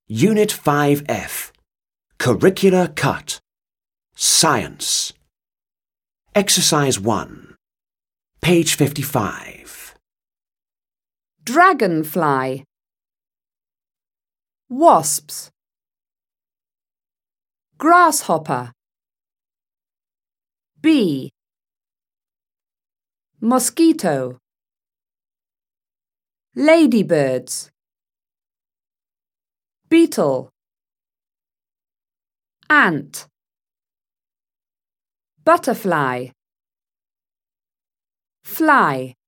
Unit 5F. Curricular Cut. Science. Exercise 1. Page 55. Dragonfly. Wasps. Grasshopper. Bee. Mosquito. Ladybirds. Beetle. Ant. Butterfly. Fly.